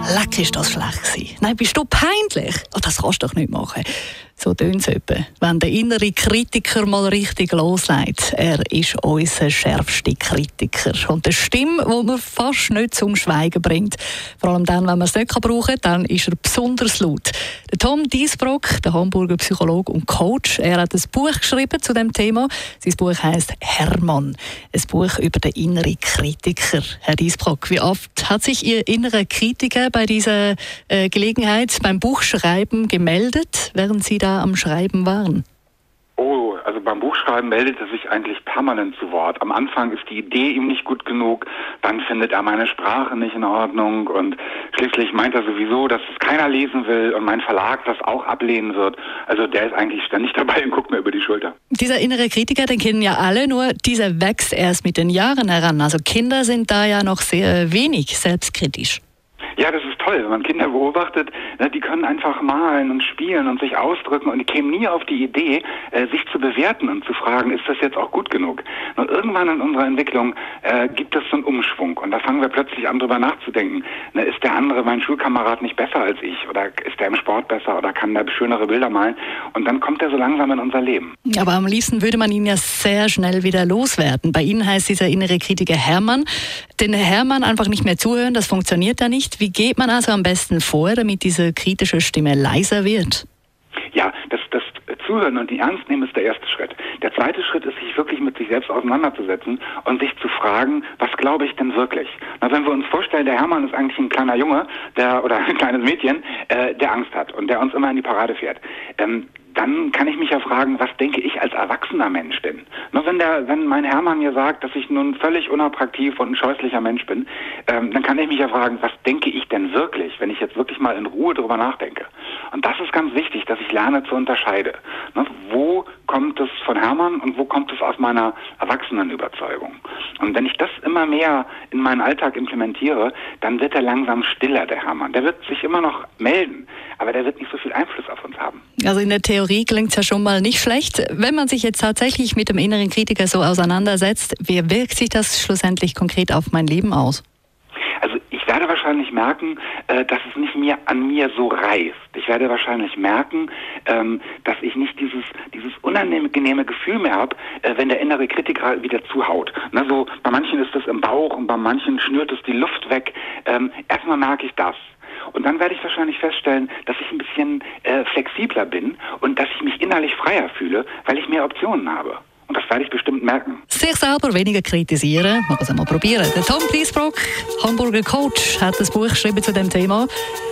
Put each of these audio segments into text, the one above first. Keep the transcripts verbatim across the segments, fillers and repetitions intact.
leck, ist das schlecht gewesen. Nein, bist du peinlich? Oh, das kannst du doch nicht machen. So tönt es etwa, wenn der innere Kritiker mal richtig loslegt. Er ist unser schärfster Kritiker. Und eine Stimme, die man fast nicht zum Schweigen bringt. Vor allem dann, wenn man es nicht brauchen kann, dann ist er besonders laut. Der Tom Diesbrock, der Hamburger Psychologe und Coach, er hat ein Buch geschrieben zu dem Thema. Sein Buch heisst «Hermann». Ein Buch über den inneren Kritiker. Herr Diesbrock, wie oft hat sich Ihr innerer Kritiker bei dieser äh, Gelegenheit beim Buchschreiben gemeldet, während Sie da am Schreiben waren? Oh, also beim Buchschreiben meldet er sich eigentlich permanent zu Wort. Am Anfang ist die Idee ihm nicht gut genug, dann findet er meine Sprache nicht in Ordnung und schließlich meint er sowieso, dass es keiner lesen will und mein Verlag das auch ablehnen wird. Also der ist eigentlich ständig dabei und guckt mir über die Schulter. Dieser innere Kritiker, den kennen ja alle, nur dieser wächst erst mit den Jahren heran. Also Kinder sind da ja noch sehr wenig selbstkritisch. Ja, das ist toll, wenn man Kinder beobachtet, ne, die können einfach malen und spielen und sich ausdrücken und die kämen nie auf die Idee, äh, sich zu bewerten und zu fragen, ist das jetzt auch gut genug? Und irgendwann in unserer Entwicklung äh, gibt es so einen Umschwung und da fangen wir plötzlich an, drüber nachzudenken. Ne, ist der andere, mein Schulkamerad, nicht besser als ich? Oder ist der im Sport besser oder kann der schönere Bilder malen? Und dann kommt er so langsam in unser Leben. Aber am liebsten würde man ihn ja sehr schnell wieder loswerden. Bei Ihnen heißt dieser innere Kritiker Hermann. Den Hermann einfach nicht mehr zuhören, das funktioniert ja nicht. Wie geht man also am besten vor, damit diese kritische Stimme leiser wird? Ja, das, das Zuhören und die Ernst nehmen ist der erste Schritt. Der zweite Schritt ist, sich wirklich mit sich selbst auseinanderzusetzen und sich zu fragen, was glaube ich denn wirklich? Na, wenn wir uns vorstellen, der Hermann ist eigentlich ein kleiner Junge, der oder ein kleines Mädchen, äh, der Angst hat und der uns immer in die Parade fährt. Ähm, dann kann ich mich ja fragen, was denke ich als erwachsener Mensch denn? Nur wenn der, wenn mein Hermann mir sagt, dass ich nun völlig unattraktiv und ein scheußlicher Mensch bin, ähm, dann kann ich mich ja fragen, was denke ich denn wirklich, wenn ich jetzt wirklich mal in Ruhe drüber nachdenke? Und das ist ganz wichtig, dass ich lerne zu unterscheiden. Ne? Wo kommt es von Hermann und wo kommt es aus meiner Erwachsenenüberzeugung? Und wenn ich das immer mehr in meinen Alltag implementiere, dann wird er langsam stiller, der Hermann. Der wird sich immer noch melden, aber der wird nicht so viel Einfluss auf uns haben. Also in der Theorie klingt es ja schon mal nicht schlecht. Wenn man sich jetzt tatsächlich mit dem inneren Kritiker so auseinandersetzt, wie wirkt sich das schlussendlich konkret auf mein Leben aus? Also ich werde wahrscheinlich merken, äh, dass es nicht mehr an mir so reißt. Ich werde wahrscheinlich merken, ähm, dass ich nicht dieses dieses unangenehme Gefühl mehr habe, äh, wenn der innere Kritiker wieder zuhaut. Na, so, bei manchen ist das im Bauch und bei manchen schnürt es die Luft weg. Ähm, erstmal merke ich das. Und dann werde ich wahrscheinlich feststellen, dass ich ein bisschen äh, flexibler bin und dass ich mich innerlich freier fühle, weil ich mehr Optionen habe. Und das werde ich bestimmt merken. Sich selber weniger kritisieren, man kann es einmal probieren. Der Tom Diesbrock, Hamburger Coach, hat ein Buch geschrieben zu dem Thema.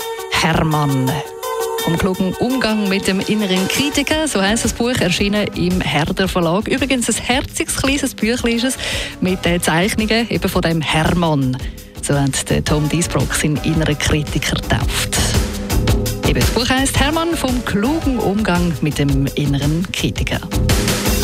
Hermann. Vom klugen Umgang mit dem inneren Kritiker, so heisst das Buch, erschienen im Herder Verlag. Übrigens ein herziges, kleines Büchlein ist es, mit den Zeichnungen eben von dem Hermann. So hat der Tom Diesbrock seinen inneren Kritiker getauft. Eben das Buch heisst Hermann vom klugen Umgang mit dem inneren Kritiker.